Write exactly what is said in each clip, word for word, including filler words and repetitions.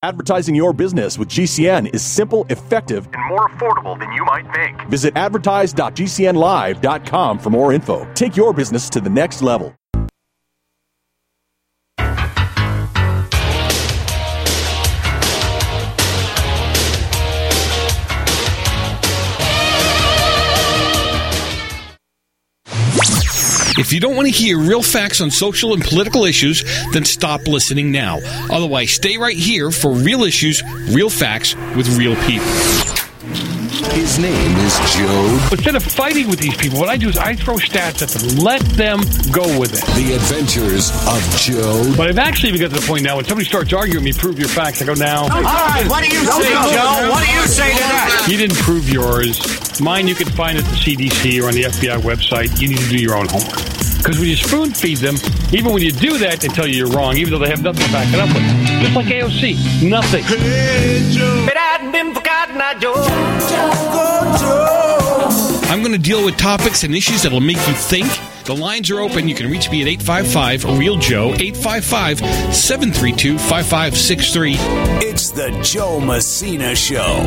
Advertising your business with G C N is simple, effective, and more affordable than you might think. Visit advertise dot g c n live dot com for more info. Take your business to the next level. If you don't want to hear real facts on social and political issues, then stop listening now. Otherwise, stay right here for real issues, real facts, with real people. His name is Joe. Instead of fighting with these people, what I do is I throw stats at them. Let them go with it. The Adventures of Joe. But I've actually even got to the point now when somebody starts arguing with me, prove your facts, I go, now. All right, what do you say, Joe? What do you say to that? You didn't prove yours. Mine you can find at the C D C or on the F B I website. You need to do your own homework. Because when you spoon feed them, even when you do that, they tell you you're wrong, even though they have nothing to back it up with. Just like A O C. Nothing. Hey, Joe. It hadn't been forgotten, I Joe. I'm going to deal with topics and issues that will make you think. The lines are open. You can reach me at eight five five, real Joe, eight five five, seven three two, five five six three. It's the Joe Messina Show.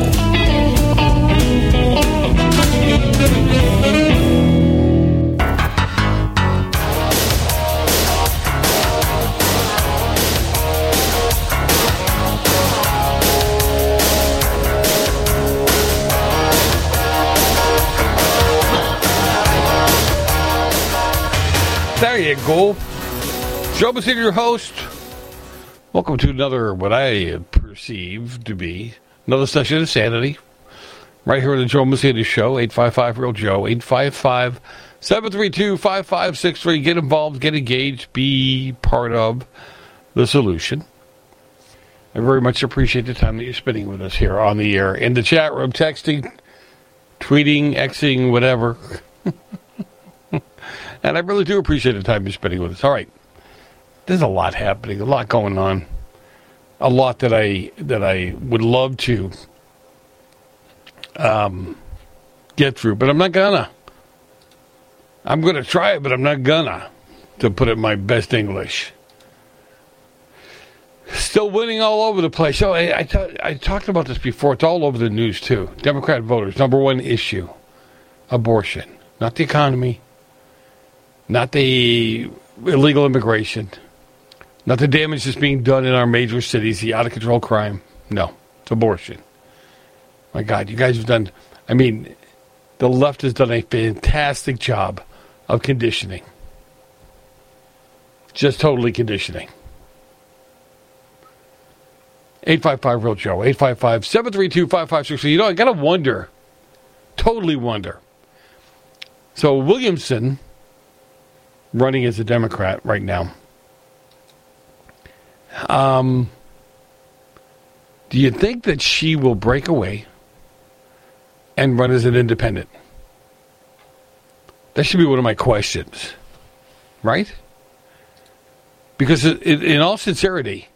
There you go. Joe Messina, your host. Welcome to another, what I perceive to be, another session of Sanity. Right here on the Joe Messina Show, eight five five, real Joe, eight five five, seven three two, five five six three. Get involved, get engaged, be part of the solution. I very much appreciate the time that you're spending with us here on the air, in the chat room, texting, tweeting, Xing, whatever. And I really do appreciate the time you're spending with us. All right. There's a lot happening, a lot going on. A lot that I that I would love to um, get through, but I'm not gonna. I'm gonna try it, but I'm not gonna, to put it in my best English. Still winning all over the place. So I, I, t- I talked about this before. It's all over the news, too. Democrat voters, number one issue, abortion. Not the economy. Not the illegal immigration. Not the damage that's being done in our major cities, the out-of-control crime. No, it's abortion. My God, you guys have done... I mean, the left has done a fantastic job of conditioning. Just totally conditioning. eight five five, real Joe. eight five five, seven three two, five five six three. You know, I got to wonder. Totally wonder. So, Williamson... running as a Democrat right now. Um, do you think that she will break away and run as an independent? That should be one of my questions. Right? Because it, it, in all sincerity,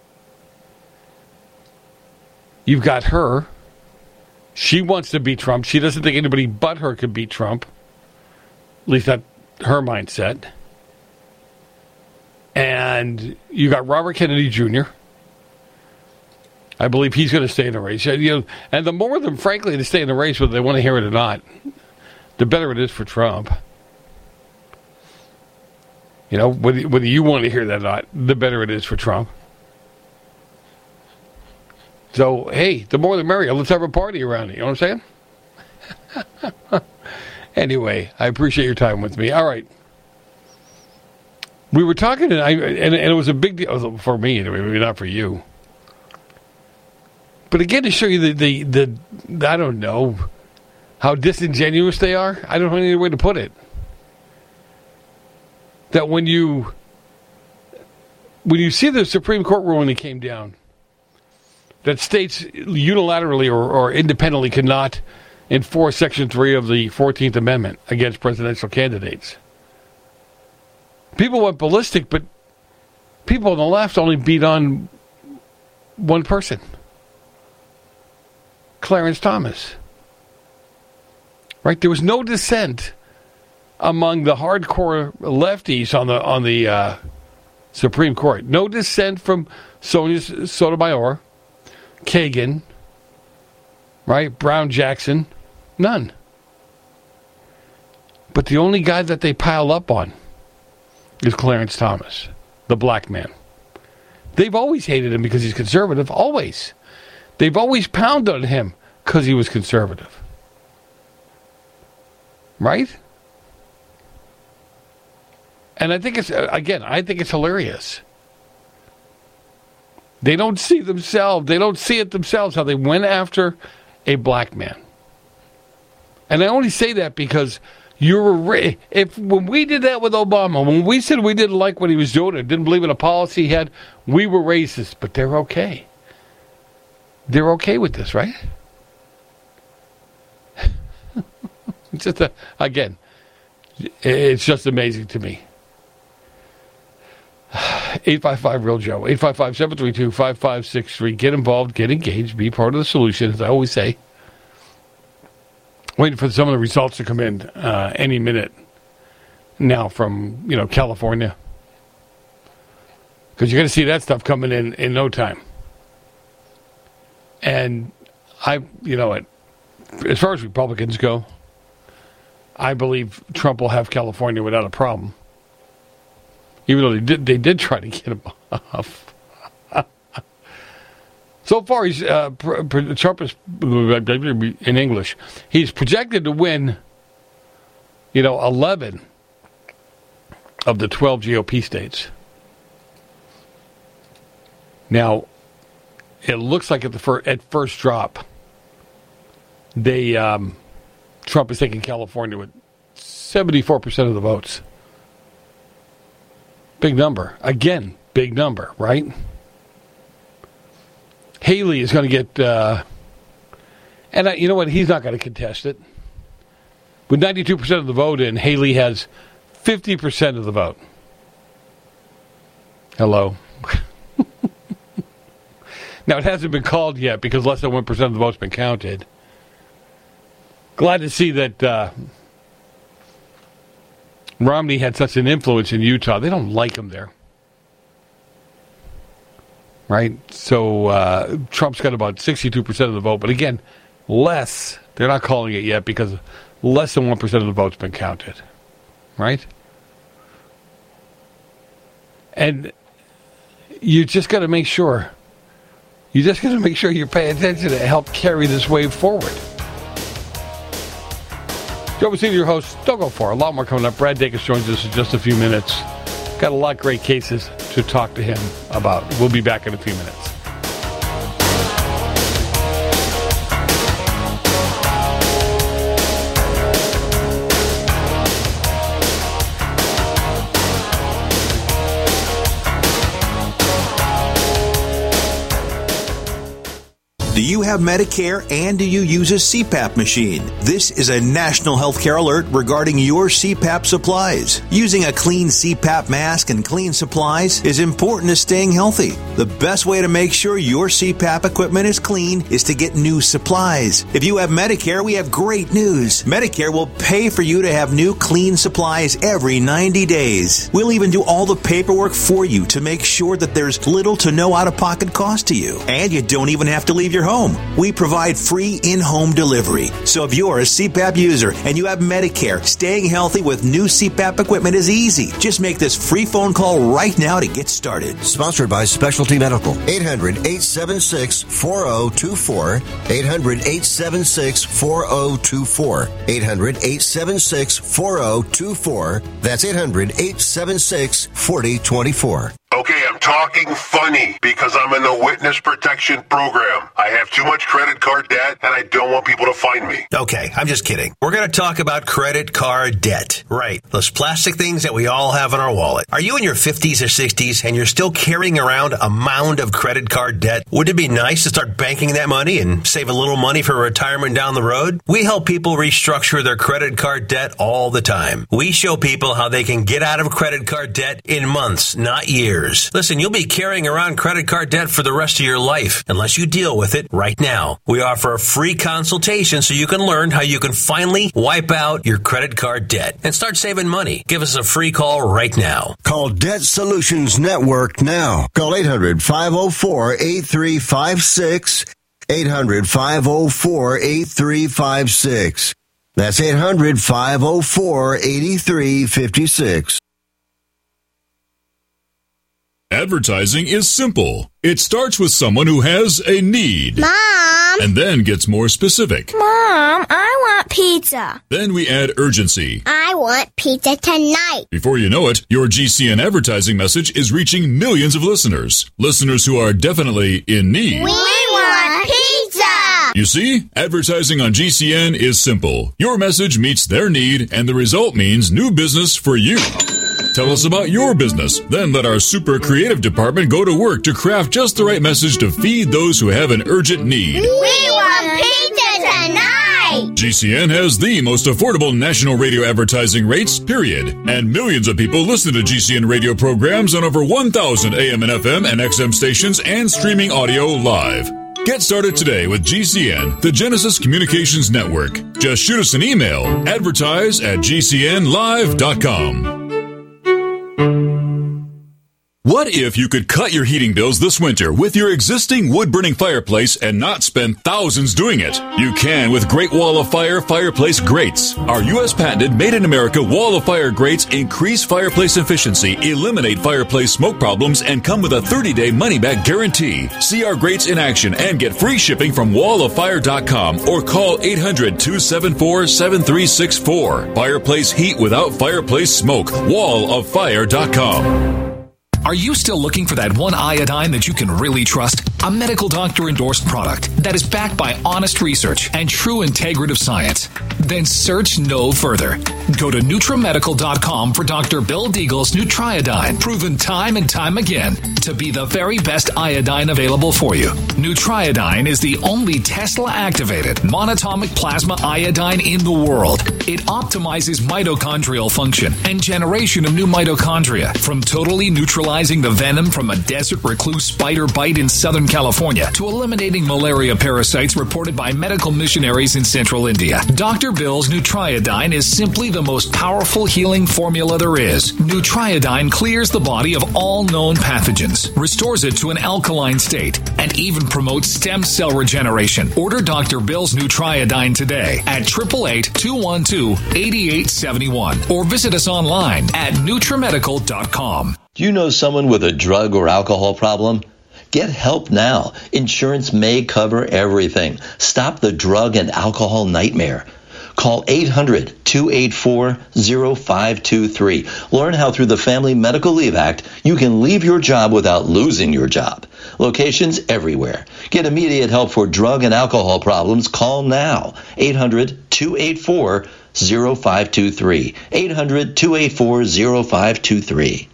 you've got her. She wants to beat Trump. She doesn't think anybody but her could beat Trump. At least not her mindset. And you got Robert Kennedy Junior I believe he's going to stay in the race. You know, and the more of them, frankly, to stay in the race, whether they want to hear it or not, the better it is for Trump. You know, whether, whether you want to hear that or not, the better it is for Trump. So, hey, the more the merrier. Let's have a party around it. You know what I'm saying? Anyway, I appreciate your time with me. All right. We were talking, and, I, and, and it was a big deal for me, maybe not for you. But again, to show you the, the, the, I don't know, how disingenuous they are. I don't know any other way to put it. That when you, when you see the Supreme Court ruling that came down, that states unilaterally or, or independently cannot enforce Section three of the fourteenth Amendment against presidential candidates. People went ballistic, but people on the left only beat on one person. Clarence Thomas. Right? There was no dissent among the hardcore lefties on the on the uh, Supreme Court. No dissent from Sonia Sotomayor Kagan, right? Brown Jackson, none. But the only guy that they pile up on is Clarence Thomas, the black man. They've always hated him because he's conservative, always. They've always pounded on him because he was conservative. Right? And I think it's, again, I think it's hilarious. They don't see themselves, they don't see it themselves how they went after a black man. And I only say that because you're, if when we did that with Obama, when we said we didn't like what he was doing and didn't believe in a policy he had, we were racist, but they're okay. They're okay with this, right? It's just a, again, it's just amazing to me. eight five five real Joe. eight five five, seven three two, five five six three. Get involved, get engaged, be part of the solution, as I always say. Waiting for some of the results to come in uh, any minute now from, you know, California. Because you're going to see that stuff coming in in no time. And I, you know what, as far as Republicans go, I believe Trump will have California without a problem. Even though they did, they did try to get him off. So far, he's uh, pr- pr- Trump is in English. He's projected to win, you know, eleven of the twelve G O P states. Now, it looks like at the fir- at first drop, they um, Trump is taking California with seventy-four percent of the votes. Big number. Again, big number, right? Haley is going to get, uh, and uh, you know what? He's not going to contest it. With ninety-two percent of the vote in, Haley has fifty percent of the vote. Hello. Now, it hasn't been called yet because less than one percent of the vote's been counted. Glad to see that uh, Romney had such an influence in Utah. They don't like him there. Right? So uh, Trump's got about sixty-two percent of the vote. But again, less. They're not calling it yet because less than one percent of the vote's been counted. Right? And you just got to make sure. You just got to make sure you're paying attention to help carry this wave forward. Joe Messina, your host. Don't go far. A lot more coming up. Brad Dacus joins us in just a few minutes. Got a lot of great cases to talk to him about. We'll be back in a few minutes. Do you have Medicare and do you use a C PAP machine? This is a national healthcare alert regarding your C PAP supplies. Using a clean C PAP mask and clean supplies is important to staying healthy. The best way to make sure your C PAP equipment is clean is to get new supplies. If you have Medicare, we have great news. Medicare will pay for you to have new clean supplies every ninety days. We'll even do all the paperwork for you to make sure that there's little to no out-of-pocket cost to you. And you don't even have to leave your home. We provide free in-home delivery. So if you're a C PAP user and you have Medicare, staying healthy with new C PAP equipment is easy. Just make this free phone call right now to get started. Sponsored by Specialty Medical. eight hundred, eight seven six, four zero two four. eight hundred, eight seven six, four zero two four. eight hundred, eight seven six, four zero two four. That's eight hundred, eight seven six, four zero two four. Okay, I'm talking funny because I'm in the witness protection program. I have too much credit card debt and I don't want people to find me. Okay, I'm just kidding. We're going to talk about credit card debt. Right. Those plastic things that we all have in our wallet. Are you in your fifties or sixties and you're still carrying around a mound of credit card debt? Would it be nice to start banking that money and save a little money for retirement down the road? We help people restructure their credit card debt all the time. We show people how they can get out of credit card debt in months, not years. Listen, and you'll be carrying around credit card debt for the rest of your life unless you deal with it right now. We offer a free consultation so you can learn how you can finally wipe out your credit card debt and start saving money. Give us a free call right now. Call Debt Solutions Network now. Call eight hundred, five oh four, eight three five six. eight hundred, five oh four, eight three five six. That's eight hundred, five oh four, eight three five six. Advertising is simple. It starts with someone who has a need. Mom! And then gets more specific. Mom, I want pizza. Then we add urgency. I want pizza tonight. Before you know it, your G C N advertising message is reaching millions of listeners. Listeners who are definitely in need. We want pizza! You see, advertising on G C N is simple. Your message meets their need, and the result means new business for you. Tell us about your business. Then let our super creative department go to work to craft just the right message to feed those who have an urgent need. We want pizza tonight! G C N has the most affordable national radio advertising rates, period. And millions of people listen to G C N radio programs on over one thousand A M and F M and X M stations and streaming audio live. Get started today with G C N, the Genesis Communications Network. Just shoot us an email, advertise at g c n live dot com. What if you could cut your heating bills this winter with your existing wood-burning fireplace and not spend thousands doing it? You can with Great Wall of Fire fireplace grates. Our U S patented made-in-America Wall of Fire grates increase fireplace efficiency, eliminate fireplace smoke problems, and come with a thirty-day money-back guarantee. See our grates in action and get free shipping from wall of fire dot com or call eight hundred, two seven four, seven three six four. Fireplace heat without fireplace smoke. wall of fire dot com. Are you still looking for that one iodine that you can really trust? A medical doctor endorsed product that is backed by honest research and true integrative science? Then search no further. Go to Nutramedical dot com for Doctor Bill Deagle's Nutriodine, proven time and time again to be the very best iodine available for you. Nutriodine is the only Tesla-activated monatomic plasma iodine in the world. It optimizes mitochondrial function and generation of new mitochondria from totally neutralizing the venom from a desert recluse spider bite in Southern California to eliminating malaria parasites reported by medical missionaries in central India. Doctor Bill's Nutriodine is simply the most powerful healing formula there is. Nutriodine clears the body of all known pathogens, restores it to an alkaline state, and even promotes stem cell regeneration. Order Doctor Bill's Nutriodine today at eight eight eight, two one two, eight eight seven one or visit us online at Nutramedical dot com. Do you know someone with a drug or alcohol problem? Get help now. Insurance may cover everything. Stop the drug and alcohol nightmare. Call eight hundred, two eight four, zero five two three. Learn how through the Family Medical Leave Act you can leave your job without losing your job. Locations everywhere. Get immediate help for drug and alcohol problems. Call now. eight hundred, two eight four, zero five two three. eight hundred, two eight four, zero five two three.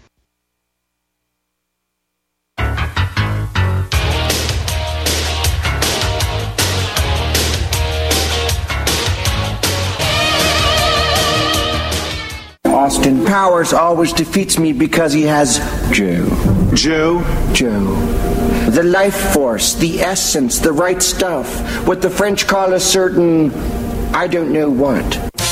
Austin Powers always defeats me because he has Joe. Joe? Joe. The life force, the essence, the right stuff. What the French call a certain, I don't know what.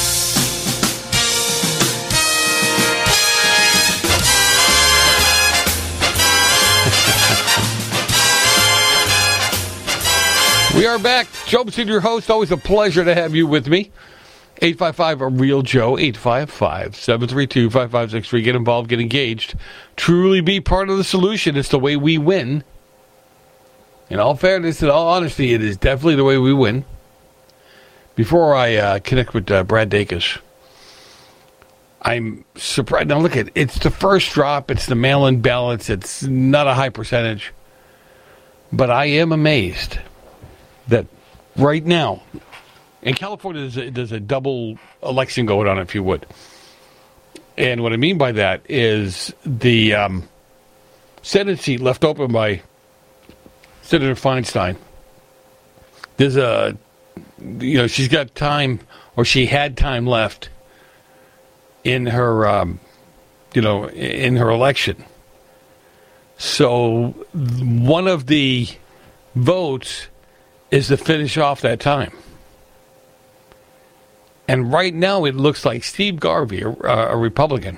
We are back. Joe Messina, your host. Always a pleasure to have you with me. eight five five, a real Joe, eight five five, seven three two, five five six three. Get involved, get engaged. Truly be part of the solution. It's the way we win. In all fairness, in all honesty, it is definitely the way we win. Before I uh, connect with uh, Brad Dacus, I'm surprised. Now look at it. It's the first drop. It's the mail-in ballots. It's not a high percentage. But I am amazed that right now, in California, there's a, there's a double election going on, if you would. And what I mean by that is the um, Senate seat left open by Senator Feinstein. There's a, you know, she's got time, or she had time left in her, um, you know, in her election. So one of the votes is to finish off that time. And right now it looks like Steve Garvey, a, a Republican,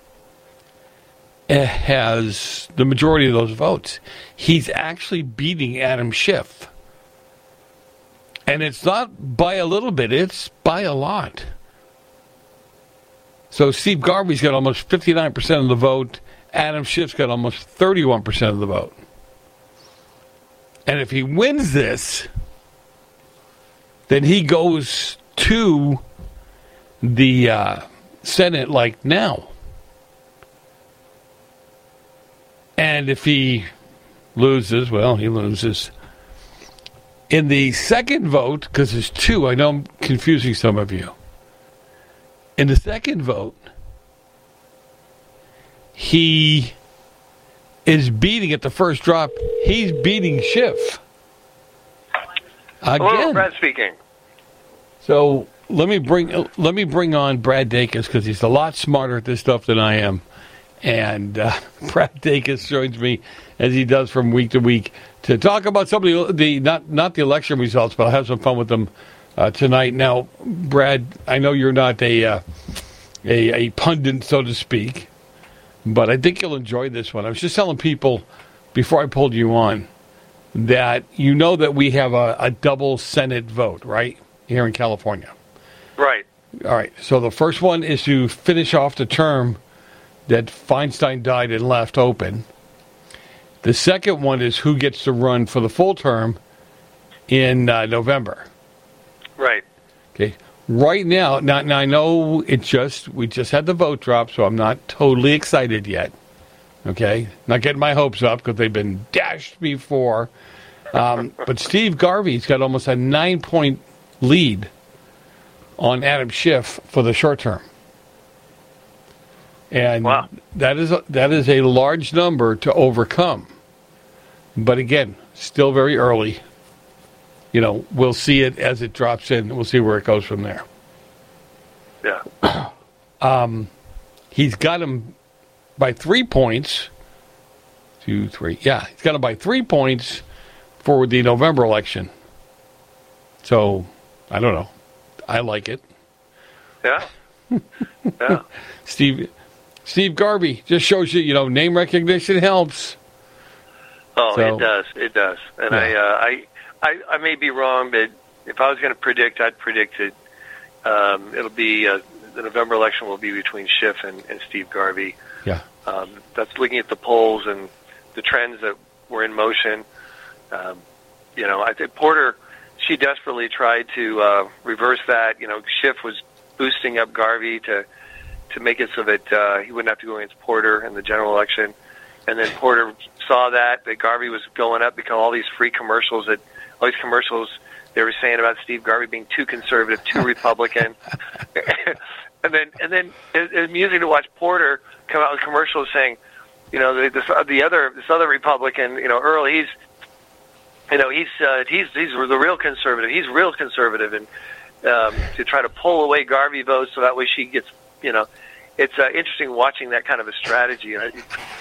has the majority of those votes. He's actually beating Adam Schiff. And it's not by a little bit, it's by a lot. So Steve Garvey's got almost fifty-nine percent of the vote. Adam Schiff's got almost thirty-one percent of the vote. And if he wins this, then he goes to the uh, Senate like now. And if he loses, well, he loses. In the second vote, because there's two, I know I'm confusing some of you. In the second vote, he is beating at the first drop. He's beating Schiff. Again. Hello, Brad speaking. So let me bring let me bring on Brad Dacus because he's a lot smarter at this stuff than I am. And uh, Brad Dacus joins me as he does from week to week to talk about some of the, the not not the election results, but I'll have some fun with them uh, tonight. Now, Brad, I know you're not a, uh, a a pundit, so to speak, but I think you'll enjoy this one. I was just telling people before I pulled you on that you know that we have a, a double Senate vote, right, here in California. Right. All right. So the first one is to finish off the term that Feinstein died and left open. The second one is who gets to run for the full term in uh, November. Right. Okay. Right now, now, now I know it just we just had the vote drop, so I'm not totally excited yet. Okay, not getting my hopes up because they've been dashed before. Um, but Steve Garvey's got almost a nine-point lead on Adam Schiff for the short term. And wow. that is a, that is a large number to overcome. But again, still very early. You know, we'll see it as it drops in. We'll see where it goes from there. Yeah. um, he's got him by three points. Two, three. Yeah, he's got him by three points for the November election. So, I don't know. I like it. Yeah. Yeah. Steve... Steve Garvey just shows you, you know, name recognition helps. Oh, so, it does. It does. And yeah. I, uh, I, I, I may be wrong, but if I was going to predict, I'd predict it. Um, it'll be uh, the November election will be between Schiff and, and Steve Garvey. Yeah. Um, that's looking at the polls and the trends that were in motion. Um, you know, I think Porter, she desperately tried to uh, reverse that. You know, Schiff was boosting up Garvey to. to make it so that uh, he wouldn't have to go against Porter in the general election. And then Porter saw that, that Garvey was going up because all these free commercials, that all these commercials they were saying about Steve Garvey being too conservative, too Republican. and then and then it, it was amusing to watch Porter come out with commercials saying, you know, the, this, the other this other Republican, you know, Earl, he's, you know, he's uh, he's he's the real conservative. He's real conservative, and um, to try to pull away Garvey votes so that way she gets, you know. It's uh, interesting watching that kind of a strategy. Uh,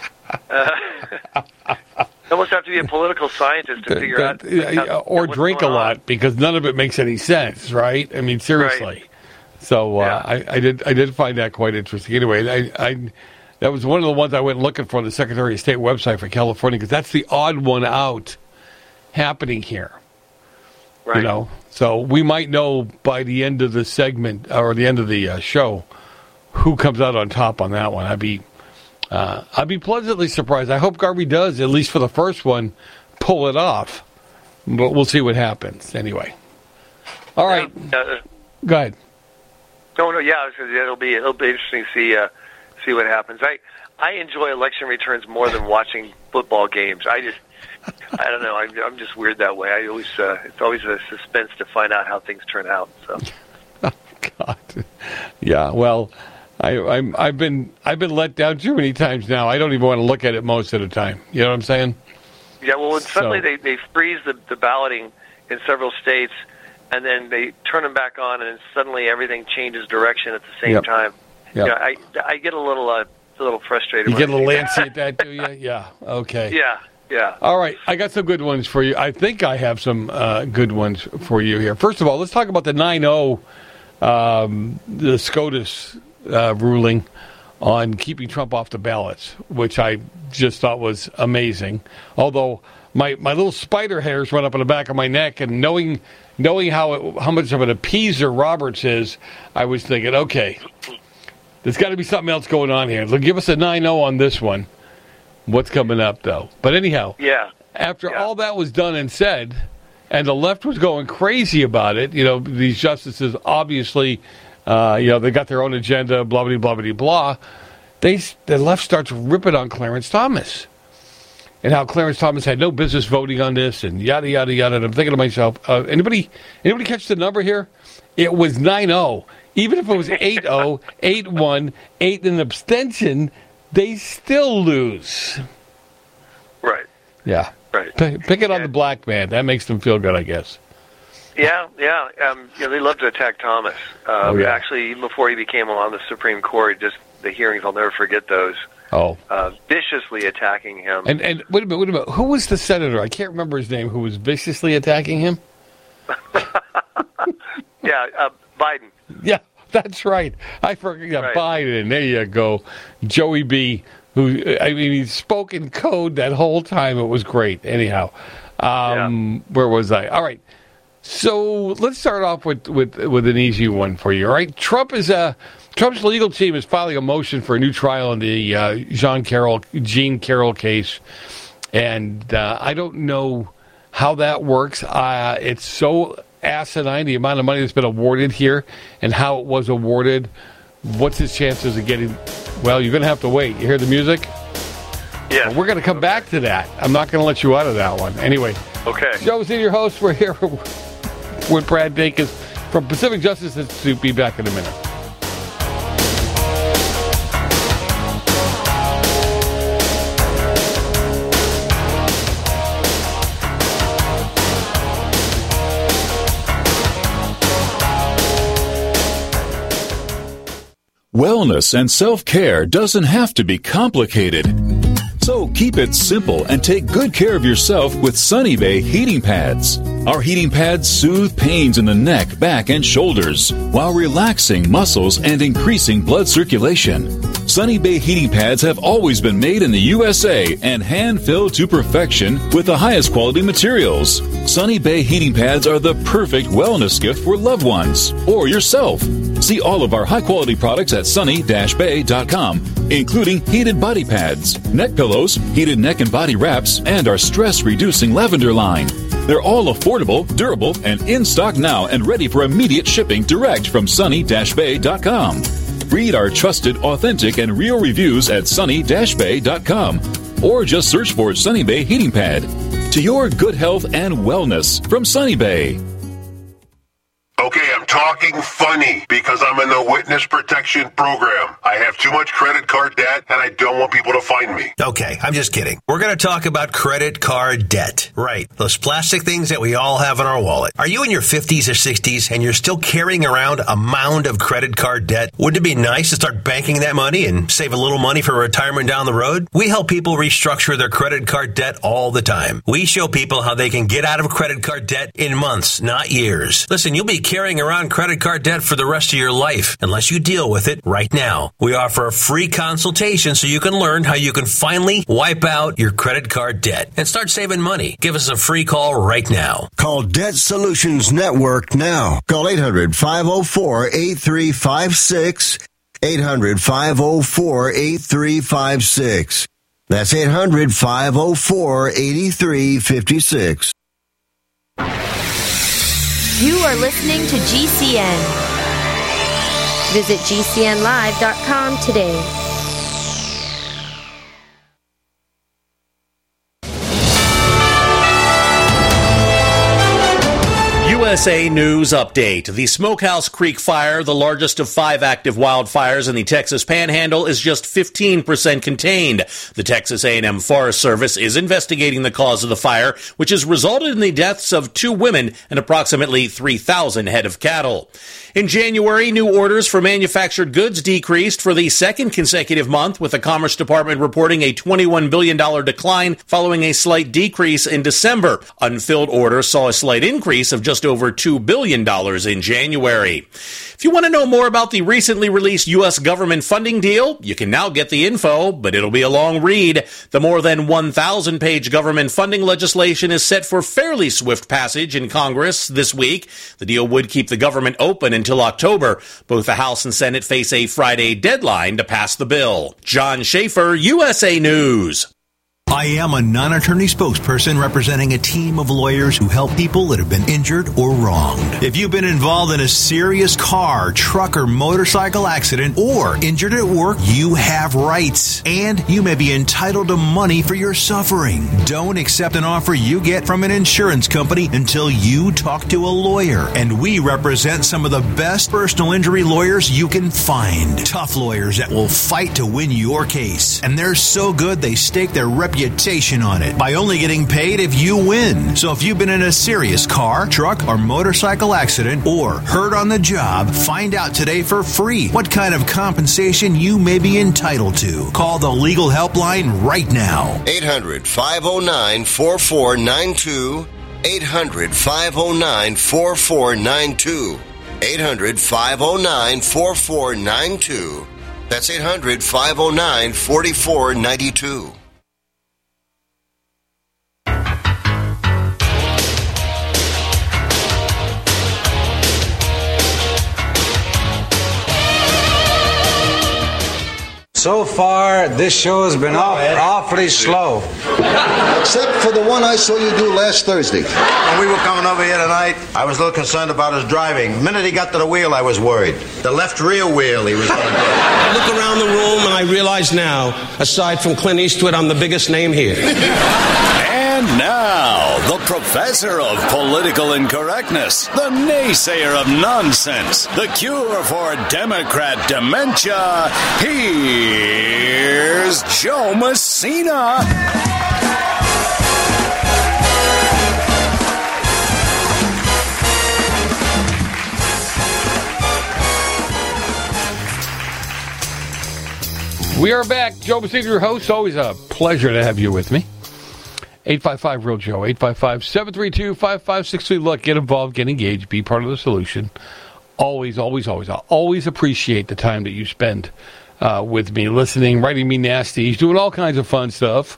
you almost have to be a political scientist to figure that, out. How, or drink a lot on. Because none of it makes any sense, right? I mean, seriously. Right. So uh, yeah. I, I did I did find that quite interesting. Anyway, I, I that was one of the ones I went looking for on the Secretary of State website for California because that's the odd one out happening here. Right. You know, so we might know by the end of the segment or the end of the uh, show who comes out on top on that one. I'd be, uh, I'd be pleasantly surprised. I hope Garvey does, at least for the first one, pull it off. But we'll see what happens. Anyway, all right. Yeah, uh, Go ahead. No, no, yeah, it'll be it'll be interesting to see uh, see what happens. I I enjoy election returns more than watching football games. I just I don't know. I'm I'm just weird that way. I always uh, it's always a suspense to find out how things turn out. So. Oh God. Yeah. Well. I, I'm, I've been I've been let down too many times now. I don't even want to look at it most of the time. You know what I'm saying? Yeah, well, when suddenly so. they, they freeze the, the balloting in several states, and then they turn them back on, and suddenly everything changes direction at the same yep. time. Yep. You know, I, I get a little uh, a little frustrated. You when get a I little see antsy at that, do you? Yeah. Okay. Yeah, yeah. All right. I got some good ones for you. I think I have some uh, good ones for you here. First of all, let's talk about the nine oh, um, the SCOTUS uh, ruling on keeping Trump off the ballots, which I just thought was amazing. Although my, my little spider hairs went up on the back of my neck, and knowing knowing how it, how much of an appeaser Roberts is, I was thinking, okay, there's got to be something else going on here. Give us a nine oh on this one. What's coming up, though? But anyhow, yeah. after yeah. all that was done and said, and the left was going crazy about it, you know, these justices obviously, uh, you know, they got their own agenda, blah, blah, blah, blah, blah. They, the left starts ripping on Clarence Thomas and how Clarence Thomas had no business voting on this and yada, yada, yada. And I'm thinking to myself, uh, anybody, anybody catch the number here? It was nine oh. Even if it was eight oh, eight one, eight and an abstention, they still lose. Right. Yeah. Right. Pick, pick it on the black man. That makes them feel good, I guess. Yeah, yeah. Um, you know, they love to attack Thomas. Uh, oh, yeah. Actually, even before he became on the Supreme Court, just the hearings, I'll never forget those. Oh. Uh, viciously attacking him. And and wait a minute, wait a minute. Who was the senator? I can't remember his name. Who was viciously attacking him? yeah, uh, Biden. Yeah, that's right. I forgot. Yeah, right. Biden. There you go. Joey B., who, I mean, he spoke in code that whole time. It was great. Anyhow, um, yeah. where was I? All right. So let's start off with, with, with an easy one for you. All right. Trump is a Trump's legal team is filing a motion for a new trial in the uh, Jean Carroll, Jean Carroll case, and uh, I don't know how that works. Uh, it's so asinine, the amount of money that's been awarded here and how it was awarded. What's his chances of getting... Well, you're going to have to wait. You hear the music? Yeah. Well, we're going to come back to that. I'm not going to let you out of that one. Anyway. Okay. Joe Senior host. We're here with Brad Dacus from Pacific Justice Institute. Be back in a minute. Wellness and self-care doesn't have to be complicated. So keep it simple and take good care of yourself with Sunny Bay heating pads. Our heating pads soothe pains in the neck, back, and shoulders while relaxing muscles and increasing blood circulation. Sunny Bay heating pads have always been made in the U S A and hand-filled to perfection with the highest quality materials. Sunny Bay heating pads are the perfect wellness gift for loved ones or yourself. See all of our high-quality products at sunny dash bay dot com, including heated body pads, neck pillows, heated neck and body wraps, and our stress-reducing lavender line. They're all affordable, durable, and in stock now and ready for immediate shipping direct from sunny dash bay dot com. Read our trusted, authentic, and real reviews at sunny dash bay dot com or just search for Sunny Bay Heating Pad. To your good health and wellness from Sunny Bay. Okay, I'm talking funny because I'm in the witness protection program. I have too much credit card debt and I don't want people to find me. Okay, I'm just kidding. We're going to talk about credit card debt. Right. Those plastic things that we all have in our wallet. Are you in your fifties or sixties and you're still carrying around a mound of credit card debt? Wouldn't it be nice to start banking that money and save a little money for retirement down the road? We help people restructure their credit card debt all the time. We show people how they can get out of credit card debt in months, not years. Listen, you'll be carrying around credit card debt for the rest of your life unless you deal with it right now. We offer a free consultation so you can learn how you can finally wipe out your credit card debt and start saving money. Give us a free call right now. Call Debt Solutions Network now. Call eight hundred, five oh four, eight three five six. eight hundred, five oh four, eight three five six. That's eight hundred, five oh four, eight three five six. You are listening to G C N. Visit G C N live dot com today. You U S A News Update. The Smokehouse Creek Fire, the largest of five active wildfires in the Texas Panhandle, is just fifteen percent contained. The Texas A and M Forest Service is investigating the cause of the fire, which has resulted in the deaths of two women and approximately three thousand head of cattle. In January, new orders for manufactured goods decreased for the second consecutive month, with the Commerce Department reporting a twenty-one billion dollars decline following a slight decrease in December. Unfilled orders saw a slight increase of just over two billion dollars in January. If you want to know more about the recently released U S government funding deal, you can now get the info, but it'll be a long read. The more than one thousand page government funding legislation is set for fairly swift passage in Congress this week. The deal would keep the government open until October. Both the House and Senate face a Friday deadline to pass the bill. John Schaefer, U S A News. I am a non-attorney spokesperson representing a team of lawyers who help people that have been injured or wronged. If you've been involved in a serious car, truck, or motorcycle accident or injured at work, you have rights, and you may be entitled to money for your suffering. Don't accept an offer you get from an insurance company until you talk to a lawyer. And we represent some of the best personal injury lawyers you can find. Tough lawyers that will fight to win your case. And they're so good they stake their reputation on it by only getting paid if you win. So if you've been in a serious car, truck, or motorcycle accident or hurt on the job, find out today for free what kind of compensation you may be entitled to. Call the legal helpline right now. eight hundred, five oh nine, four four nine two. eight hundred, five oh nine, four four nine two. eight hundred, five oh nine, four four nine two. That's eight hundred, five oh nine, four four nine two. So far, this show has been off, awfully slow. Except for the one I saw you do last Thursday. When we were coming over here tonight, I was a little concerned about his driving. The minute he got to the wheel, I was worried. The left rear wheel he was going to get. I look around the room and I realize now, aside from Clint Eastwood, I'm the biggest name here. And now, the professor of political incorrectness, the naysayer of nonsense, the cure for Democrat dementia, here's Joe Messina. We are back. Joe Messina, your host. Always a pleasure to have you with me. eight five five, real Joe, eight five five, seven three two, five five six three. Look, get involved, get engaged, be part of the solution. Always, always, always. I always appreciate the time that you spend uh, with me, listening, writing me nasties, doing all kinds of fun stuff.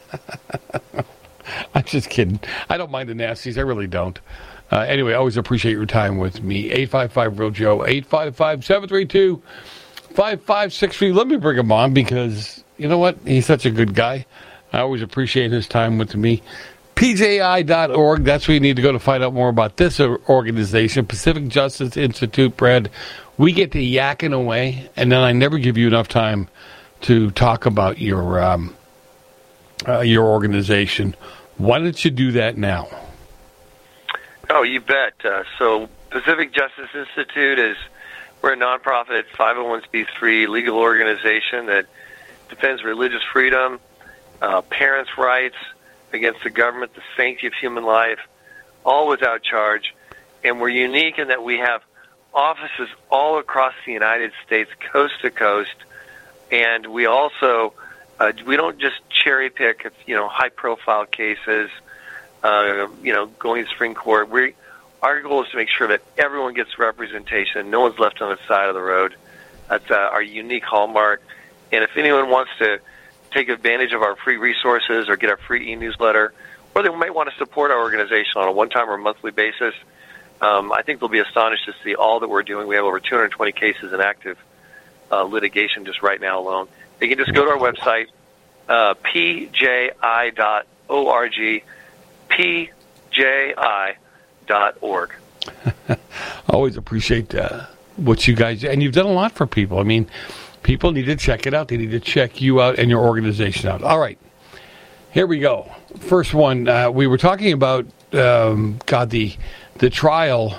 I'm just kidding. I don't mind the nasties. I really don't. Uh, anyway, I always appreciate your time with me. eight five five, real Joe, eight five five, seven three two, five five six three. Let me bring him on because, you know what? He's such a good guy. I always appreciate his time with me. P J I dot org, that's where you need to go to find out more about this organization, Pacific Justice Institute. Brad, we get to yakking away, and then I never give you enough time to talk about your um, uh, your organization. Why don't you do that now? Oh, you bet. Uh, so Pacific Justice Institute is, we're a nonprofit five oh one c three legal organization that defends religious freedom, uh, parents' rights against the government, the sanctity of human life, all without charge. And we're unique in that we have offices all across the United States, coast to coast, and we also uh, we don't just cherry pick, you know, high-profile cases, uh, you know, going to the Supreme Court. We our goal is to make sure that everyone gets representation, no one's left on the side of the road. That's uh, our unique hallmark. And if anyone wants to take advantage of our free resources or get our free e-newsletter, or they might want to support our organization on a one-time or monthly basis, um, I think they'll be astonished to see all that we're doing. We have over two hundred twenty cases in active uh, litigation just right now alone. They can just go to our website, uh, p j i dot org, p j i dot org. I always appreciate uh, what you guys do. And you've done a lot for people. I mean, people need to check it out. They need to check you out and your organization out. All right. Here we go. First one, uh, we were talking about um, God, the the trial.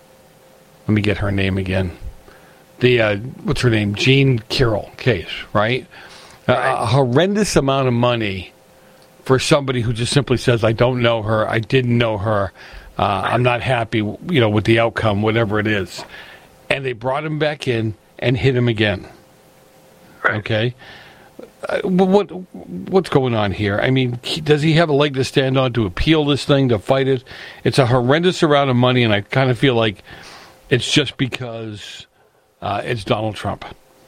Let me get her name again. The uh, what's her name? Jean Carroll case, right? right. Uh, a horrendous amount of money for somebody who just simply says, "I don't know her. I didn't know her. Uh, I'm not happy, you know, with the outcome, whatever it is." And they brought him back in and hit him again. Right. Okay. Uh, what what's going on here? I mean, he, does he have a leg to stand on to appeal this thing, to fight it? It's a horrendous amount of money, and I kind of feel like it's just because uh, it's Donald Trump.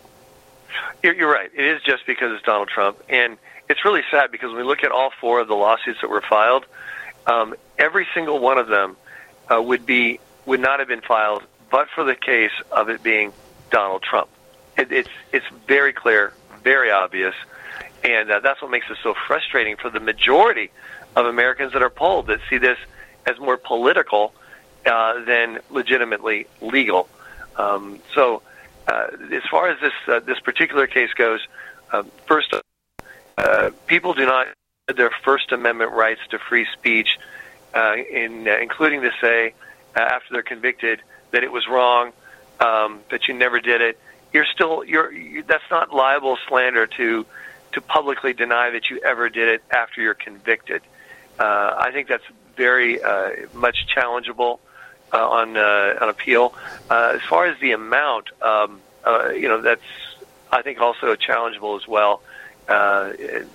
You're, you're right. It is just because it's Donald Trump, and it's really sad because when we look at all four of the lawsuits that were filed, um, every single one of them uh, would be would not have been filed but for the case of it being Donald Trump. It, it's it's very clear, very obvious, and uh, that's what makes it so frustrating for the majority of Americans that are polled that see this as more political uh, than legitimately legal. Um, so, uh, as far as this uh, this particular case goes, uh, first, uh, people do not have their First Amendment rights to free speech, uh, in uh, including to say uh, after they're convicted that it was wrong, um, that you never did it. You're still you're you, that's not libel slander to to publicly deny that you ever did it after you're convicted. Uh, I think that's very uh, much challengeable uh, on uh, on appeal. Uh, as far as the amount, um, uh, you know, that's I think also challengeable as well. Uh,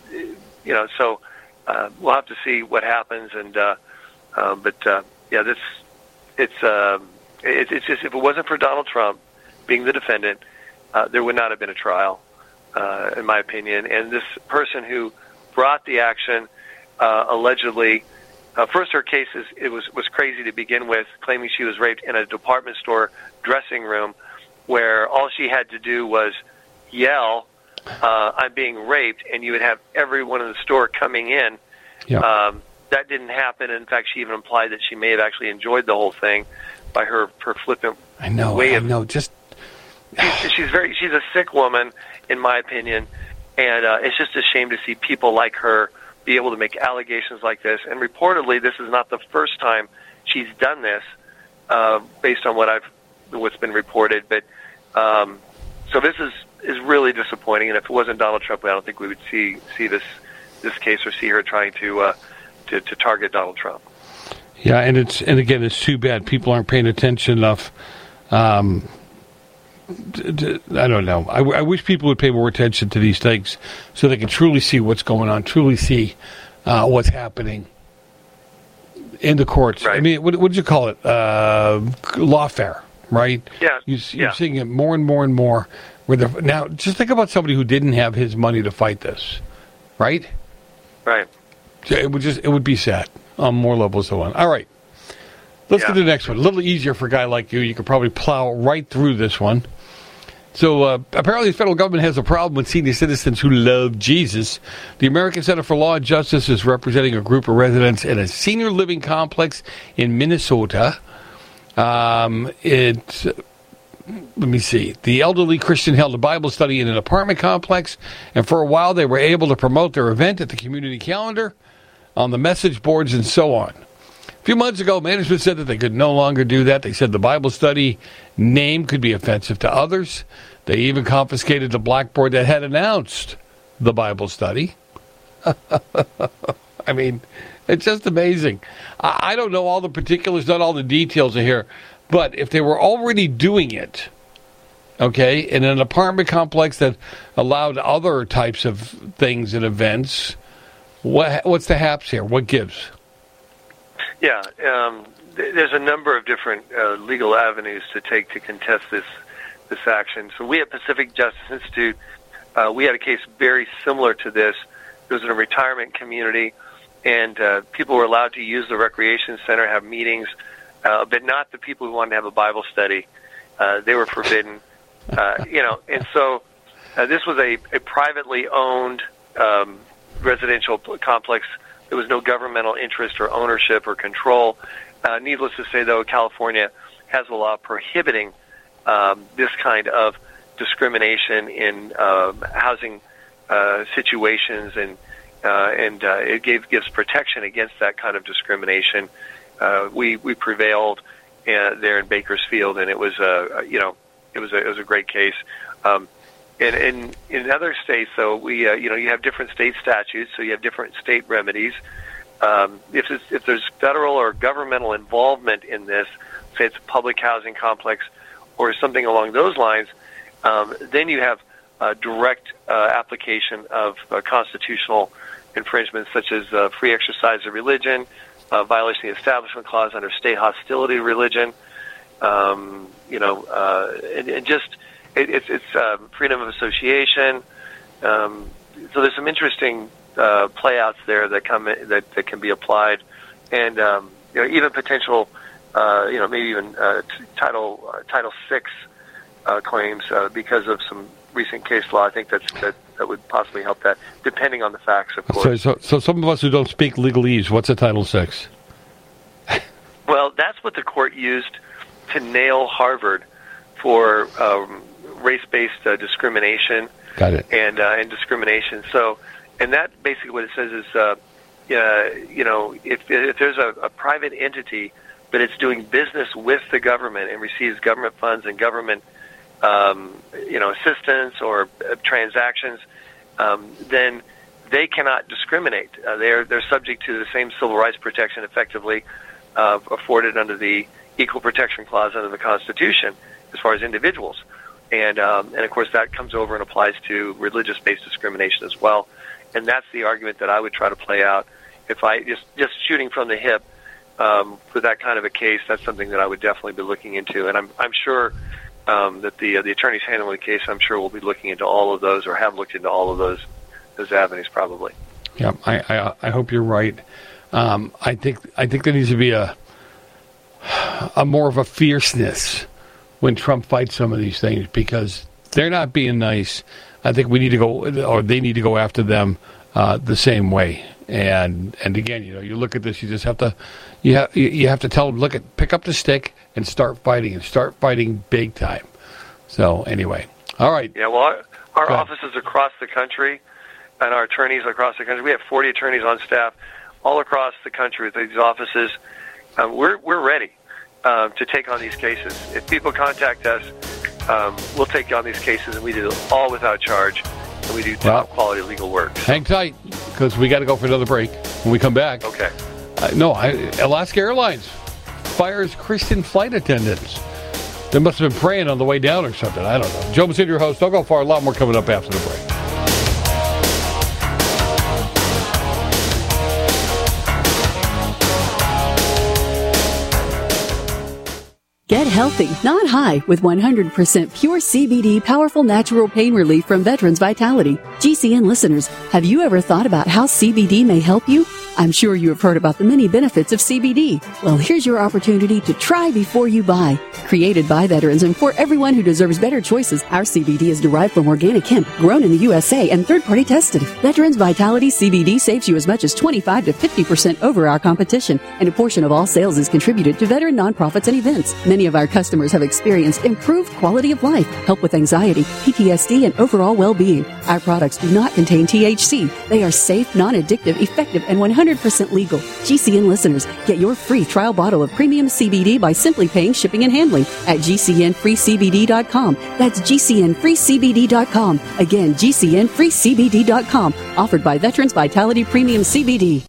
you know, so uh, we'll have to see what happens. And uh, uh, but uh, yeah, this it's uh, it, it's just if it wasn't for Donald Trump being the defendant, uh, there would not have been a trial, uh, in my opinion. And this person who brought the action uh, allegedly. Uh, first, her case is, it was, was crazy to begin with, claiming she was raped in a department store dressing room where all she had to do was yell, uh, I'm being raped, and you would have everyone in the store coming in. Yeah. Um, that didn't happen. In fact, she even implied that she may have actually enjoyed the whole thing by her, her flippant I know, way I of... know, just... she's, she's, very, she's a sick woman, in my opinion, and uh, it's just a shame to see people like her be able to make allegations like this. And reportedly, this is not the first time she's done this, uh, based on what I've what's been reported. But um, so this is, is really disappointing. And if it wasn't Donald Trump, I don't think we would see see this this case or see her trying to uh, to, to target Donald Trump. Yeah, and it's and again, it's too bad people aren't paying attention enough. Um, I don't know. I, I wish people would pay more attention to these things so they can truly see what's going on, truly see uh, what's happening in the courts. Right. I mean, what, what did you call it? Uh, lawfare, right? Yeah. You, you're yeah. seeing it more and more and more. Where the, now, just think about somebody who didn't have his money to fight this, right? Right. It would just it would be sad on more levels than one. All right. Let's yeah. get to the next one. A little easier for a guy like you. You could probably plow right through this one. So uh, apparently the federal government has a problem with senior citizens who love Jesus. The American Center for Law and Justice is representing a group of residents in a senior living complex in Minnesota. Um, it, let me see. The elderly Christian held a Bible study in an apartment complex, and for a while they were able to promote their event at the community calendar, on the message boards, and so on. A few months ago, management said that they could no longer do that. They said the Bible study name could be offensive to others. They even confiscated the blackboard that had announced the Bible study. I mean, it's just amazing. I, I don't know all the particulars, not all the details are here, but if they were already doing it, okay, in an apartment complex that allowed other types of things and events, what what's the haps here? What gives? Yeah, um, th- there's a number of different uh, legal avenues to take to contest this this action. So we at Pacific Justice Institute, uh, we had a case very similar to this. It was in a retirement community, and uh, people were allowed to use the recreation center, have meetings, uh, but not the people who wanted to have a Bible study. Uh, they were forbidden. Uh, you know, and so uh, this was a, a privately owned um, residential complex. There was no governmental interest or ownership or control. Uh, needless to say, though, California has a law prohibiting um, this kind of discrimination in uh, housing uh, situations, and uh, and uh, it gave, gives protection against that kind of discrimination. uh, we we prevailed uh, there in Bakersfield, and it was a you know it was a, it was a great case. Um, and in in other states, though, we uh, you know you have different state statutes, so you have different state remedies. Um, if it's, if there's federal or governmental involvement in this, say it's a public housing complex or something along those lines, um, then you have a direct uh, application of uh, constitutional infringements such as uh, free exercise of religion, uh, violation of the Establishment Clause under state hostility to religion, um, you know, uh, and, and just it, it's, it's uh, freedom of association. Um, so there's some interesting uh, playouts there that come in, that, that can be applied, and um, you know, even potential, uh, you know, maybe even uh, t- Title uh, Title Six uh, claims uh, because of some recent case law. I think that's, that that would possibly help that, depending on the facts, of course. So, so, so some of us who don't speak legalese, what's a Title Six? Well, that's what the court used to nail Harvard for um, race-based uh, discrimination. Got it. And uh, and discrimination. So, and that basically what it says is, uh, uh, you know, if if there's a, a private entity but it's doing business with the government and receives government funds and government Um, you know, assistance or uh, transactions, um, then they cannot discriminate. Uh, they're they're subject to the same civil rights protection, effectively uh, afforded under the Equal Protection Clause under the Constitution, as far as individuals. And um, and of course that comes over and applies to religious-based discrimination as well. And that's the argument that I would try to play out if I just just shooting from the hip um, for that kind of a case. That's something that I would definitely be looking into, and I'm I'm sure. Um, that the uh, the attorneys handling the case, I'm sure, will be looking into all of those, or have looked into all of those those avenues, probably. Yeah, I I, I hope you're right. Um, I think I think there needs to be a a more of a fierceness when Trump fights some of these things, because they're not being nice. I think we need to go, or they need to go after them uh, the same way. And and again, you know, you look at this, you just have to you have you have to tell them, look at pick up the stick and start fighting, and start fighting big time. So anyway, all right. Yeah, well, our, our offices across the country and our attorneys across the country, we have forty attorneys on staff all across the country with these offices. Um, we're we're ready um, to take on these cases. If people contact us, um, we'll take on these cases, and we do it all without charge. And we do top well, quality legal work. Hang tight, because we got to go for another break. When we come back, okay. Uh, no, I, Alaska Airlines fires Christian flight attendants. They must have been praying on the way down or something. I don't know. Joe Messina, your host. Don't go far. A lot more coming up after the break. Get healthy, not high, with one hundred percent pure C B D powerful natural pain relief from Veterans Vitality. G C N listeners, have you ever thought about how C B D may help you? I'm sure you have heard about the many benefits of C B D. Well, here's your opportunity to try before you buy. Created by veterans and for everyone who deserves better choices, our C B D is derived from organic hemp, grown in the U S A and third-party tested. Veterans Vitality C B D saves you as much as twenty-five to fifty percent over our competition, and a portion of all sales is contributed to veteran nonprofits and events. Many of our customers have experienced improved quality of life, help with anxiety, P T S D, and overall well-being. Our products do not contain T H C. They are safe, non-addictive, effective, and one hundred percent legal. G C N listeners, get your free trial bottle of premium C B D by simply paying shipping and handling at G C N free C B D dot com. That's G C N free C B D dot com. Again, G C N free C B D dot com. Offered by Veterans Vitality Premium C B D.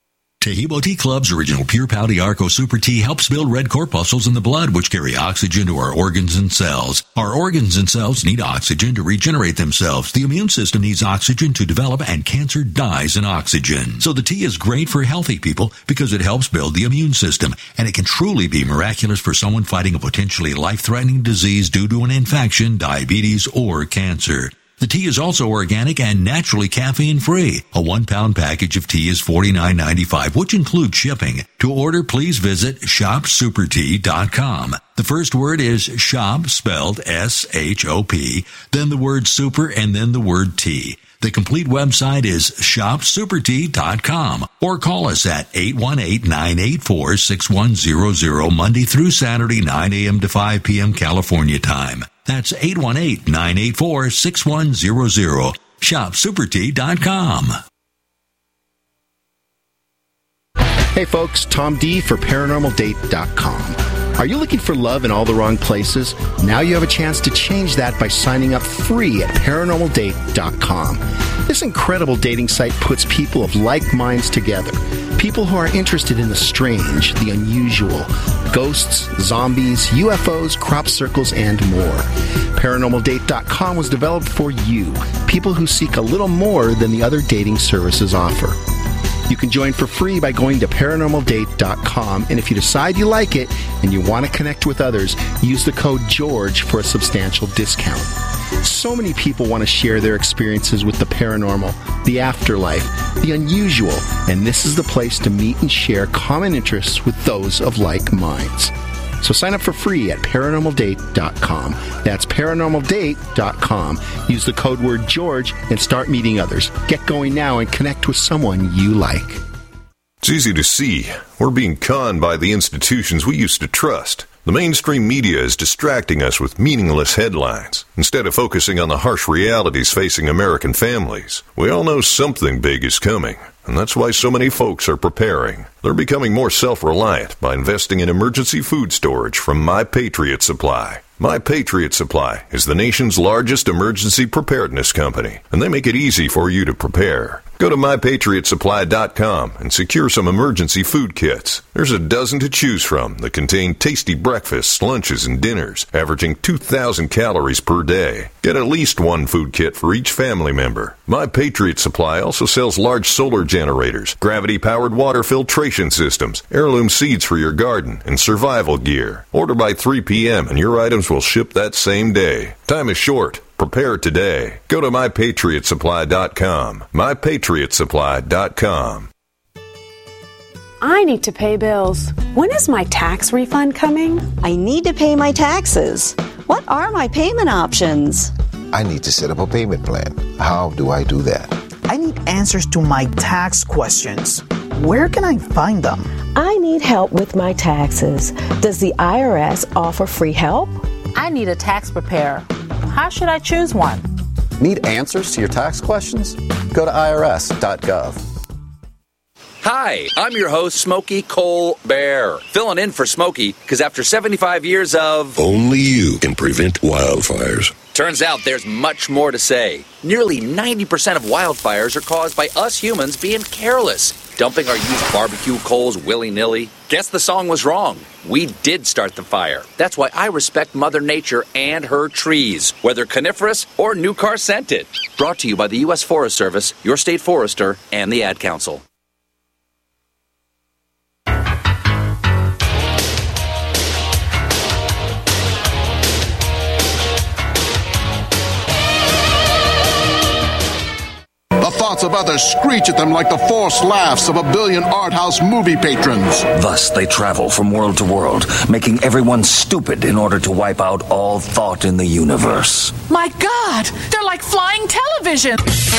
Tahibo Tea Club's original Pure Pouty Arco Super Tea helps build red corpuscles in the blood, which carry oxygen to our organs and cells. Our organs and cells need oxygen to regenerate themselves. The immune system needs oxygen to develop, and cancer dies in oxygen. So the tea is great for healthy people because it helps build the immune system, and it can truly be miraculous for someone fighting a potentially life-threatening disease due to an infection, diabetes, or cancer. The tea is also organic and naturally caffeine-free. A one-pound package of tea is forty-nine ninety-five, which includes shipping. To order, please visit shop super tea dot com. The first word is shop, spelled S H O P, then the word super, and then the word tea. The complete website is shop super tea dot com, or call us at eight one eight, nine eight four, six one zero zero Monday through Saturday, nine a.m. to five p.m. California time. That's eight one eight, nine eight four, six one zero zero. shop super tea dot com. Hey folks, Tom D for paranormal date dot com. Are you looking for love in all the wrong places? Now you have a chance to change that by signing up free at paranormal date dot com. This incredible dating site puts people of like minds together. People who are interested in the strange, the unusual, ghosts, zombies, U F Os, crop circles, and more. paranormal date dot com was developed for you, people who seek a little more than the other dating services offer. You can join for free by going to paranormal date dot com, and if you decide you like it and you want to connect with others, use the code GEORGE for a substantial discount. So many people want to share their experiences with the paranormal, the afterlife, the unusual, and this is the place to meet and share common interests with those of like minds. So sign up for free at paranormal date dot com. That's paranormal date dot com. Use the code word George and start meeting others. Get going now and connect with someone you like. It's easy to see. We're being conned by the institutions we used to trust. The mainstream media is distracting us with meaningless headlines instead of focusing on the harsh realities facing American families. We all know something big is coming, and that's why so many folks are preparing. They're becoming more self-reliant by investing in emergency food storage from My Patriot Supply. My Patriot Supply is the nation's largest emergency preparedness company, and they make it easy for you to prepare. Go to my patriot supply dot com and secure some emergency food kits. There's a dozen to choose from that contain tasty breakfasts, lunches, and dinners, averaging two thousand calories per day. Get at least one food kit for each family member. My Patriot Supply also sells large solar generators, gravity-powered water filtration systems, heirloom seeds for your garden, and survival gear. Order by three p.m. and your items will ship that same day. Time is short. Prepare today. Go to my patriot supply dot com. my patriot supply dot com. I need to pay bills. When is my tax refund coming? I need to pay my taxes. What are my payment options? I need to set up a payment plan. How do I do that? I need answers to my tax questions. Where can I find them? I need help with my taxes. Does the I R S offer free help? I need a tax preparer. How should I choose one? Need answers to your tax questions? Go to I R S dot gov. Hi, I'm your host, Smokey Cole Bear. Filling in for Smokey, because after seventy-five years of... Only you can prevent wildfires. Turns out there's much more to say. Nearly ninety percent of wildfires are caused by us humans being careless, dumping our used barbecue coals willy-nilly. Guess the song was wrong. We did start the fire. That's why I respect Mother Nature and her trees, whether coniferous or new car scented. Brought to you by the U S Forest Service, your state forester, and the Ad Council. Thoughts of others screech at them like the forced laughs of a billion art house movie patrons. Thus they travel from world to world, making everyone stupid in order to wipe out all thought in the universe. My God, they're like flying television.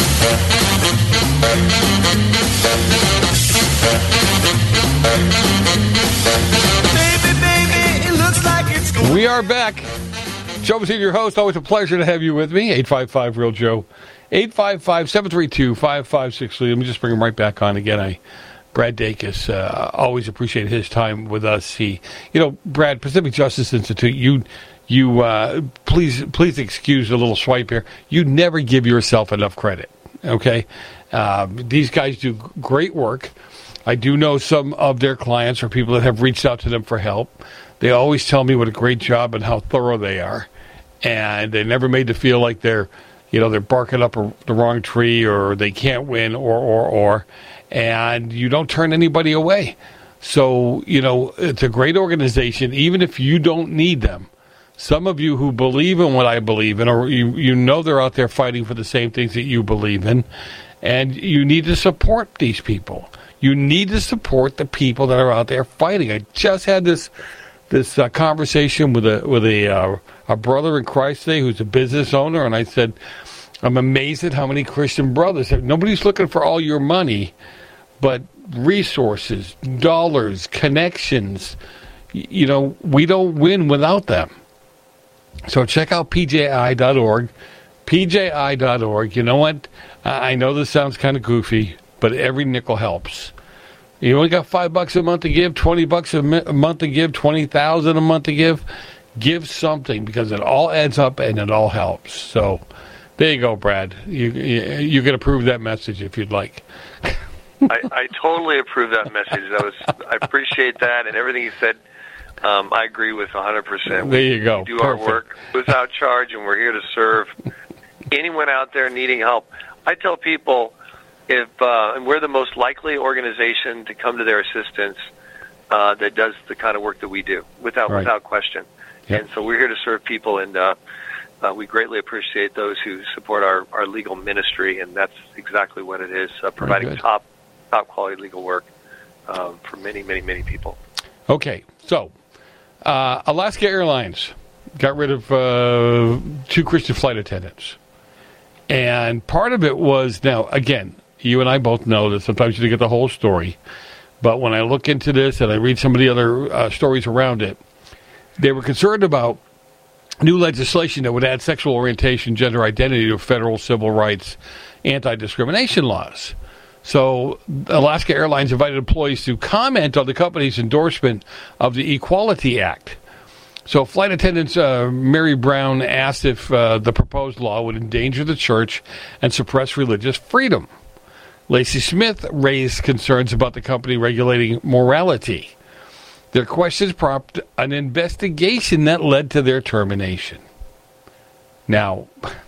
Baby, baby, it looks like it's going. We are back. Joe Messina, your host. Always a pleasure to have you with me. eight five five real Joe. eight five five, seven three two, five five six three. Let me just bring him right back on again. I, Brad Dacus, uh, always appreciate his time with us. He, you know, Brad, Pacific Justice Institute, you, you, uh, please, please excuse a little swipe here. You never give yourself enough credit, okay? Uh, these guys do great work. I do know some of their clients or people that have reached out to them for help. They always tell me what a great job and how thorough they are. And they never made to feel like they're, you know, they're barking up a, the wrong tree or they can't win or, or, or. And you don't turn anybody away. So, you know, it's a great organization, even if you don't need them. Some of you who believe in what I believe in, or you, you know they're out there fighting for the same things that you believe in, and you need to support these people. You need to support the people that are out there fighting. I just had this this uh, conversation with a with a uh, a brother in Christ today who's a business owner, and I said, I'm amazed at how many Christian brothers. Nobody's looking for all your money, but resources, dollars, connections. You know, we don't win without them. So check out P J I dot org. P J I dot org. You know what? I know this sounds kind of goofy, but every nickel helps. You only got five bucks a month to give, twenty bucks a, mi- a month to give, twenty thousand a month to give. Give something because it all adds up and it all helps. So there you go, Brad. You you, you can approve that message if you'd like. I, I totally approve that message. That was I appreciate that and everything you said. Um, I agree with one hundred percent. There you go. We do Perfect. our work without charge, and we're here to serve anyone out there needing help. I tell people, if uh, and we're the most likely organization to come to their assistance uh, that does the kind of work that we do, without Right. without question. Yep. And so we're here to serve people, and uh, uh, we greatly appreciate those who support our, our legal ministry, and that's exactly what it is, uh, providing good. top top quality legal work um, for many, many, many people. Okay, so uh, Alaska Airlines got rid of uh, two Christian flight attendants. And part of it was, now, again, you and I both know that sometimes you don't get the whole story. But when I look into this and I read some of the other uh, stories around it, they were concerned about new legislation that would add sexual orientation, gender identity to federal civil rights anti-discrimination laws. So Alaska Airlines invited employees to comment on the company's endorsement of the Equality Act. So flight attendants uh, Mary Brown asked if uh, the proposed law would endanger the church and suppress religious freedom. Lacey Smith raised concerns about the company regulating morality. Their questions prompted an investigation that led to their termination. Now,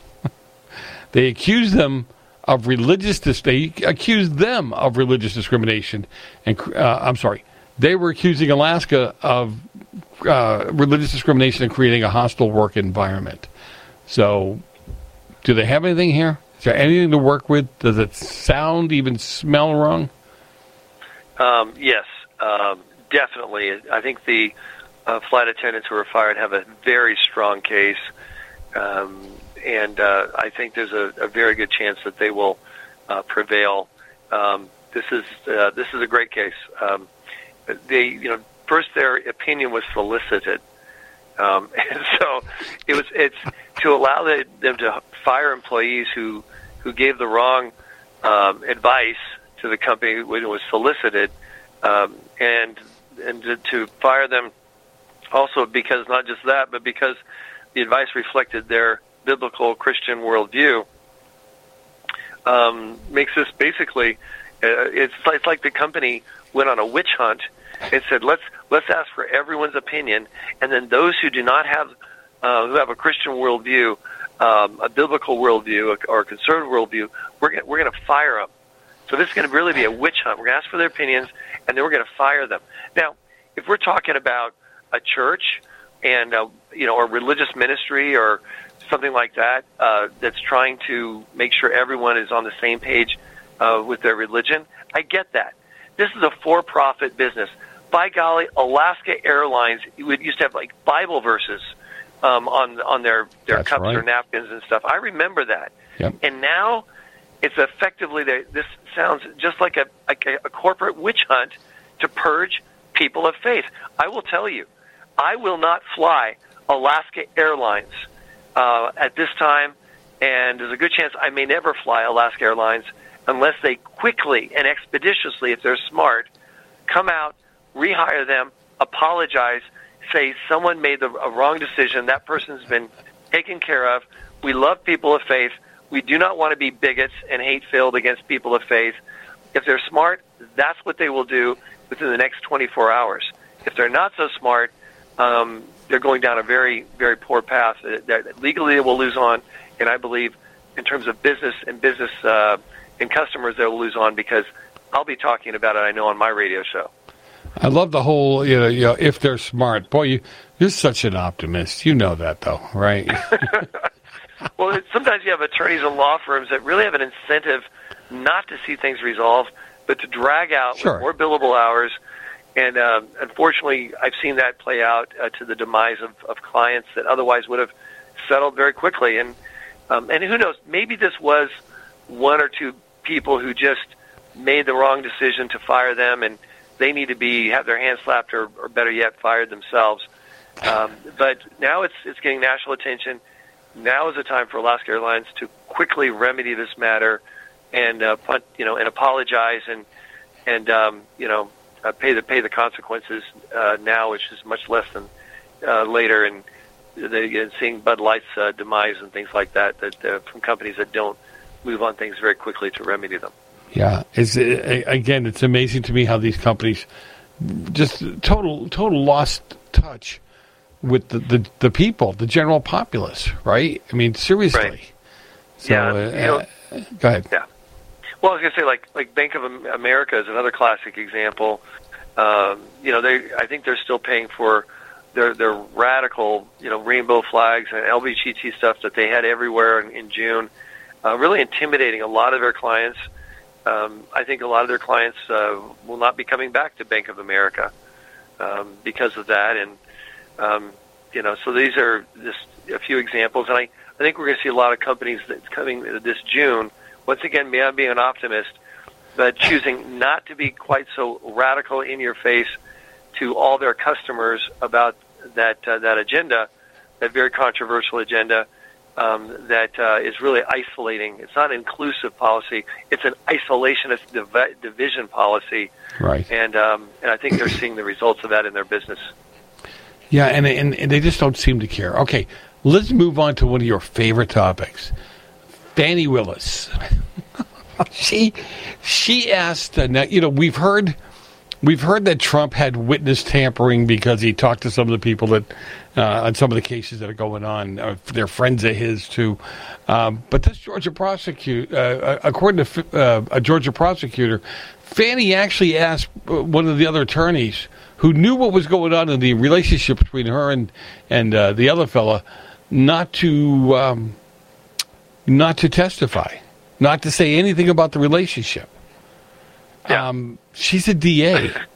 they accused them of religious dis- they accused them of religious discrimination, and uh, I'm sorry, they were accusing Alaska of uh, religious discrimination and creating a hostile work environment. So, do they have anything here? Is there anything to work with? Does it sound, even smell wrong? Um, yes, um, definitely. I think the uh, flight attendants who were fired have a very strong case. Um, And uh, I think there's a, a very good chance that they will uh, prevail. Um, this is uh, this is a great case. Um, they, you know, first their opinion was solicited, um, and so it was it's to allow the, them to fire employees who who gave the wrong um, advice to the company when it was solicited, um, and and to, to fire them also because not just that, but because the advice reflected their biblical Christian worldview, um, makes this basically uh, it's, it's like the company went on a witch hunt and said let's let's ask for everyone's opinion, and then those who do not have uh, who have a Christian worldview, um, a biblical worldview, or a conservative worldview, we're gonna, we're going to fire them. So this is going to really be a witch hunt. We're going to ask for their opinions, and then we're going to fire them. Now, if we're talking about a church and uh, you know, or religious ministry or something like that, uh, that's trying to make sure everyone is on the same page uh, with their religion, I get that. This is a for-profit business. By golly, Alaska Airlines used to have like Bible verses um, on on their, their That's cups right. or napkins and stuff. I remember that. Yep. And now it's effectively, the, this sounds just like a, like a, a corporate witch hunt to purge people of faith. I will tell you, I will not fly Alaska Airlines Uh, at this time, and there's a good chance I may never fly Alaska Airlines unless they quickly and expeditiously, if they're smart, come out, rehire them, apologize, say someone made the, a wrong decision, that person's been taken care of. We love people of faith. We do not want to be bigots and hate-filled against people of faith. If they're smart, that's what they will do within the next twenty-four hours. If they're not so smart, um, they're going down a very, very poor path that legally they will lose on, and I believe in terms of business and business uh, and customers, they'll lose on because I'll be talking about it, I know, on my radio show. I love the whole, you know, you know if they're smart. Boy, you, you're such an optimist. You know that, though, right? Well, it, sometimes you have attorneys and law firms that really have an incentive not to see things resolved, but to drag out Sure. with more billable hours. And uh, unfortunately, I've seen that play out uh, to the demise of, of clients that otherwise would have settled very quickly. And um, and who knows, maybe this was one or two people who just made the wrong decision to fire them, and they need to be have their hands slapped, or, or better yet, fired themselves. Um, but now it's it's getting national attention. Now is the time for Alaska Airlines to quickly remedy this matter and uh, you know and apologize and and um, you know, uh, pay the pay the consequences uh, now, which is much less than uh, later, and they, and seeing Bud Light's uh, demise and things like that, that uh, from companies that don't move on things very quickly to remedy them. Yeah, it's uh, again, it's amazing to me how these companies just total total lost touch with the, the, the people, the general populace, right? I mean, seriously. Right. So, yeah. Uh, you know, uh, go ahead. Yeah. Well, I was going to say, like, like Bank of America is another classic example. Um, you know, they, I think they're still paying for their their radical, you know, rainbow flags and L G B T stuff that they had everywhere in, in June, uh, really intimidating a lot of their clients. Um, I think a lot of their clients uh, will not be coming back to Bank of America um, because of that. And, um, you know, so these are just a few examples. And I, I think we're going to see a lot of companies that's coming this June, once again, me, I'm being an optimist, but choosing not to be quite so radical in your face to all their customers about that uh, that agenda, that very controversial agenda, um, that uh, is really isolating. It's not an inclusive policy. It's an isolationist div- division policy. Right. And um, and I think they're seeing the results of that in their business. Yeah, and, and and they just don't seem to care. Okay, let's move on to one of your favorite topics. Fani Willis. she she asked, uh, now, you know, we've heard we've heard that Trump had witness tampering because he talked to some of the people that uh, on some of the cases that are going on. Uh, they're friends of his too. Um, but this Georgia prosecute, uh, according to uh, a Georgia prosecutor, Fani actually asked one of the other attorneys who knew what was going on in the relationship between her and and uh, the other fella, not to um, not to testify, not to say anything about the relationship. Yeah. Um, she's a D A. Uh, yeah.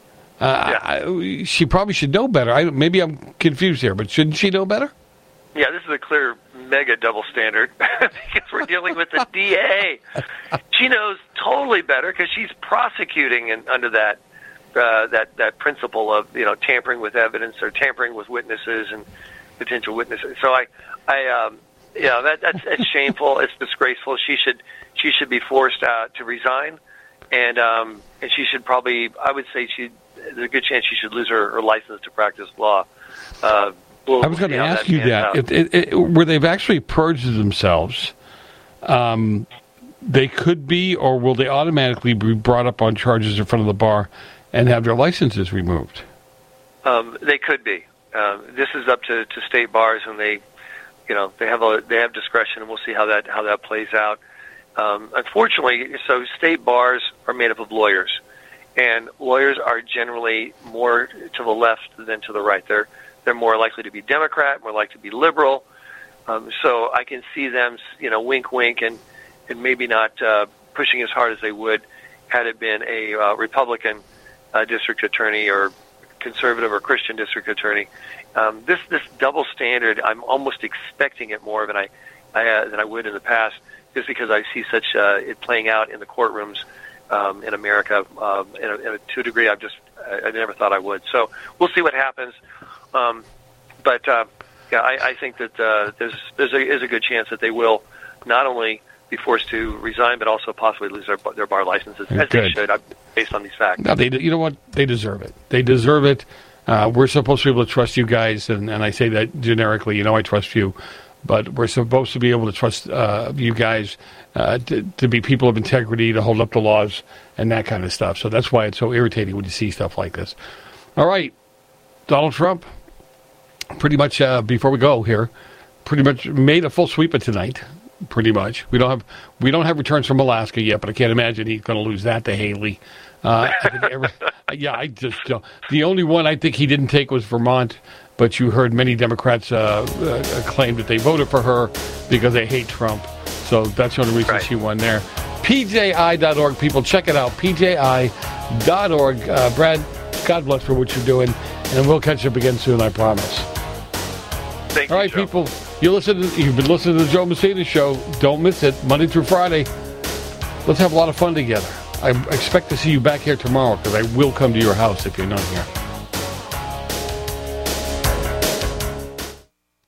I, she probably should know better. I, maybe I'm confused here, but shouldn't she know better? Yeah, this is a clear mega double standard because we're dealing with the D A. She knows totally better because she's prosecuting and under that uh, that that principle of, you know, tampering with evidence or tampering with witnesses and potential witnesses. So I, I, um, you know, that that's, that's shameful. It's disgraceful. She should she should be forced uh, to resign, and um, and she should probably, I would say, she there's a good chance she should lose her, her license to practice law. Uh, We'll I was going to ask you that. If, it, it, where they've actually purged themselves, um, they could be, or will they automatically be brought up on charges in front of the bar and have their licenses removed? Um, they could be. Um, this is up to, to state bars, and they, you know, they have a, they have discretion, and we'll see how that how that plays out. Um, unfortunately, so state bars are made up of lawyers, and lawyers are generally more to the left than to the right. They're They're more likely to be Democrat, more likely to be liberal. Um, so I can see them, you know, wink, wink, and, and maybe not uh, pushing as hard as they would had it been a uh, Republican uh, district attorney or conservative or Christian district attorney. Um, this this double standard, I'm almost expecting it more than I, I uh, than I would in the past, just because I see such uh, it playing out in the courtrooms um, in America um, in a, in a, to a degree I've just I, I never thought I would. So we'll see what happens. Um, but uh, yeah, I, I think that uh, there's there's a, is a good chance that they will not only be forced to resign, but also possibly lose their their bar licenses, as Good. they should, based on these facts. Now, they, you know what? They deserve it. They deserve it. Uh, we're supposed to be able to trust you guys, and, and I say that generically. You know, I trust you, but we're supposed to be able to trust uh, you guys uh, to, to be people of integrity, to hold up the laws, and that kind of stuff. So that's why it's so irritating when you see stuff like this. All right, Donald Trump. Pretty much, uh, before we go here, pretty much made a full sweep of tonight. Pretty much, we don't have we don't have returns from Alaska yet, but I can't imagine he's going to lose that to Haley. Uh, I think every, yeah, I just uh, the only one I think he didn't take was Vermont. But you heard many Democrats uh, uh, claim that they voted for her because they hate Trump. So that's the only reason right. she won there. P J I dot org, people, check it out. P J I dot org. Uh, Brad, God bless for what you're doing, and we'll catch up again soon. I promise. Thank All you, right, Joe. people. You listen. To, you've been listening to the Joe Mercedes Show. Don't miss it. Monday through Friday. Let's have a lot of fun together. I expect to see you back here tomorrow because I will come to your house if you're not here.